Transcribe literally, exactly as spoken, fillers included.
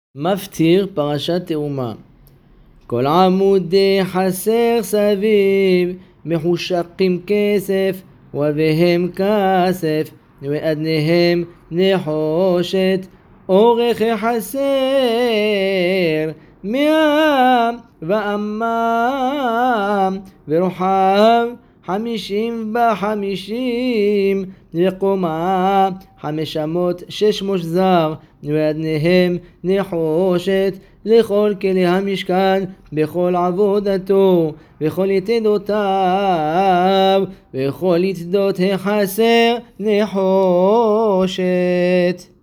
מפטיר פרשת תרומה. כל עמודי חסר סביב מחושקים כסף ובהם כסף ואדניהם נחושת אורך חסר מאה ואמם ורוחב חמישים בחמישים וקומה חמש אמות שש מאות זר ואדניהם נחושת לכל כלי המשכן בכל עבודתו וכל יתדותיו וכל יתדות החסר נחושת.